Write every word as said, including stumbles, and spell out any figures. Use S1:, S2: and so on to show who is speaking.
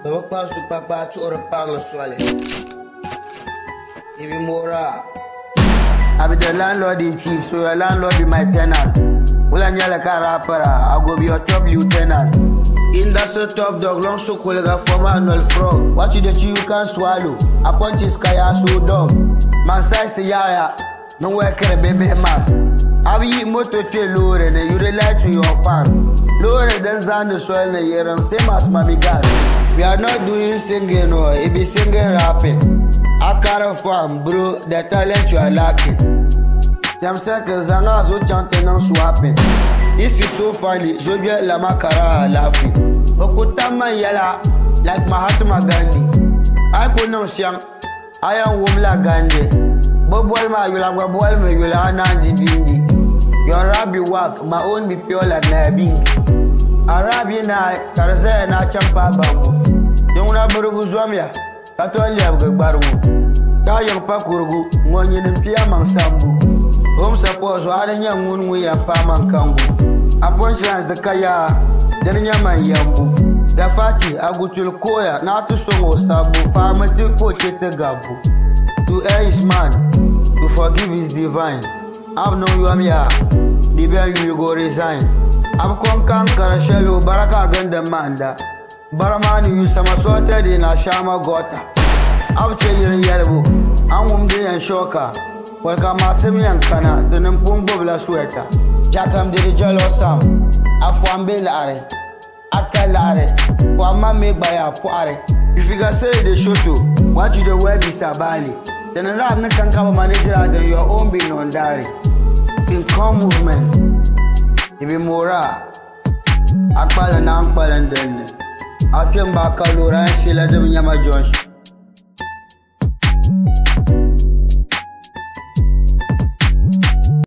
S1: No pass to papa to or a pang swallow. Even more. I be the landlord in chief, so your landlord be my tenant. Well, I yell a carapara, I go be your top lieutenant. In that sort of dog, long to collega for manual frog. What you the you can swallow? A punch is kaya so dog. Man size yaya, no work a baby mask. I be eat motor to lower and you rely to your fans. Lower than Zan the soil the year and same as Mammy Gas. We are not doing singing or it be singing rapping. I can't farm, bro, the talent you are lacking. Them seconds and I so chanting and swapping. This is so funny, Jobia la Makara laughing. Okutama yella, like Mahatma Gandhi. I could not sing, I am Wumla Gandhi. Bobol ma yula bobol me yula anandi bindi. Your rabbi work, my own be pure like Nabing. Arabi na, Karza na champa bambu. Don't have Burguzomia. Katoli Abgabaru, Tayo Pakurugu, one in Piaman Sambu. Home suppose what a young moon we are Paman Kambu. Upon chance the Kaya, then Yaman Yambu. The Fati, I go to Koya, not to Somo Sabu, Farmer to Poche the Gabu. To err his man, to forgive his divine. I've known you, Amia, the bell you go resign. I'm Konkan Karashelo, Baraka Gandamanda. Baramani you some sorted in a shama gota. I'll tell you in yellow. I'm Wumdi and Shoka. Welcome Masimi and Kana, the Numpumbo la sweater. Jacam did the jello sam. Afwan Belare. Akalare. Wama make by a party. If you can say the show to, what you the web is a bali. Then a rap can cover manager than your own being on diary. In calm movement. If you more. Akpal and Ampal and then. I came back, I'll she let them Yama Josh.